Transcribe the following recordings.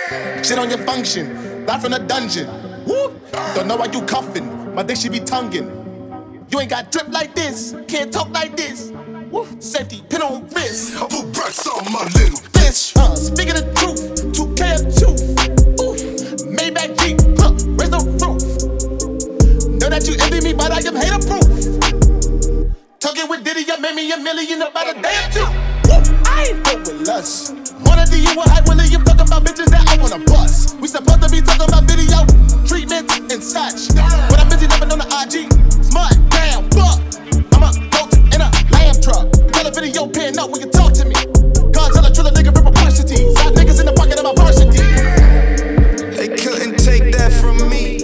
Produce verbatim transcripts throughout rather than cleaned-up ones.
Shit on your function, live from the dungeon. Woo! Don't know why you cuffin', my dick should be tonguing. You ain't got drip like this, can't talk like this. Woo! Safety, pin on wrist. I put racks on my little Bitch, uh, speaking the truth, two K of two. Ooh, Maybach Jeep, huh, raise the roof. Know that you envy me, but I am hater proof. Talking with Diddy, I made me a million about a day or two. Woo, I ain't fuck with lust. Wanna do you a hype William talking about bitches that I wanna bust. We supposed to be talking about video treatments and such. But I'm busy living on the I G. Smart, damn, fuck. I'm a goat in a lamb truck. Tell a video pin up when you talk to me. God tell a triller nigga rip a quantities. Got niggas in the pocket of my varsity. They couldn't take that from me.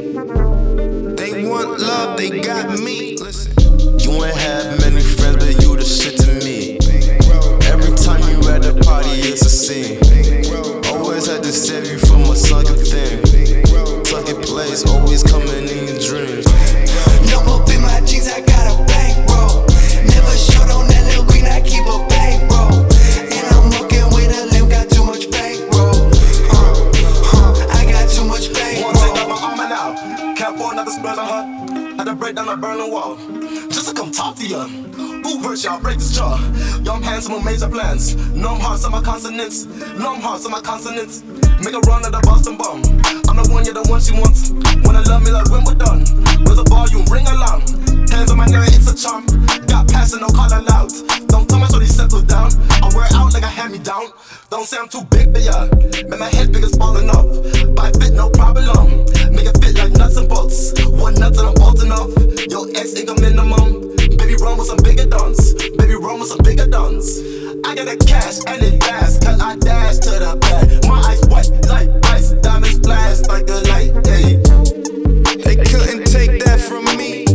They want love, they got me. Listen, you ain't have many friends, but you the shit to me. Every time you at the party, it's a scene. Always had to save you from a sunken thing. Sunken place, always coming in your dreams. No up in my jeans, I got a bankroll. Never short on that little green, I keep a bankroll. And I'm walking with a limp, got too much bankroll. Uh, uh, I got too much bankroll. Wanna take out my armor now. Can't pour another spell on her. Had to break down a Berlin Wall just to come talk to ya. Who hurt y'all? Break this jaw. Yo, I'm handsome with major plans. No, I'm hard, so my consonants. No, I'm hard, so my consonants. Make a run at the Boston bomb. I'm the one, you're the one she wants. Wanna love me like when we're done. With a volume, ring alarm. Hands on my neck, it's a charm. Got passion, no call aloud. Don't tell me so they settle down. I wear out like a hand me down. Don't say I'm too big for ya. Make my head big as falling off. Buy fit, no problem. Make it fit like nuts and bolts. One nut and I'm bolting off. Yo, ex income minimum. Baby, run with some bigger dons. Baby, run with some bigger dons. I got the cash and it gas, cause I dash to the back. My eyes white like ice, diamonds flash like a light, hey. They couldn't take that from me.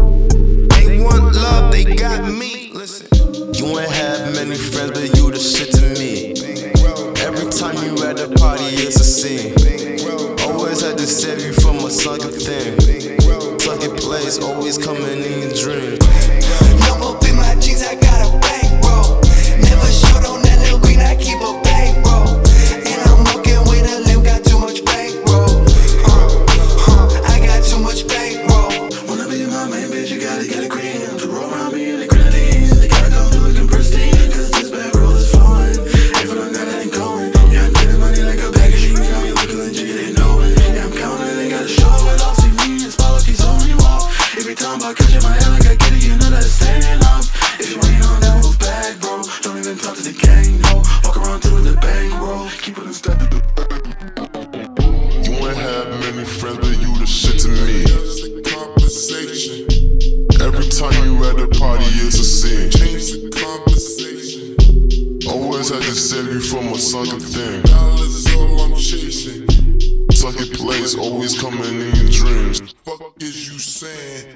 They want love, they got me. Listen, you ain't have many friends, but you the shit to me. Every time you at the party, it's a scene. Always had to save you from a sunken thing. Sunken place, always coming in your dreams. No up in my jeans, I got a bankroll. Never short on that little green, I keep a bankroll. And I'm walking with a limp, got too much bankroll. Uh, uh, I got too much bankroll. Wanna be my main bitch, you gotta get a cream. To roll around me in the grenadines. They gotta go through looking pristine, cause this bankroll is flowing. If I don't got it, ain't going. Yeah, I'm getting money like a bag of jeans. Got me looking legit, they know it. Yeah, I'm counting, they gotta show it off. See me and Spot keeps on me walk. Every time I catch in my head like I get it, you know that it's standing up. If you ain't on that move back, bro. Don't even talk to the gang, no. Walk around through the bankroll. Keep it in step. You ain't have many friends, but you the shit to me. Conversation. Every time you at the party, it's a scene. Change the conversation. Always had to save you from a sunken thing. Dollars is all I'm chasing. Sunken place, always coming in your dreams. Fuck is you saying?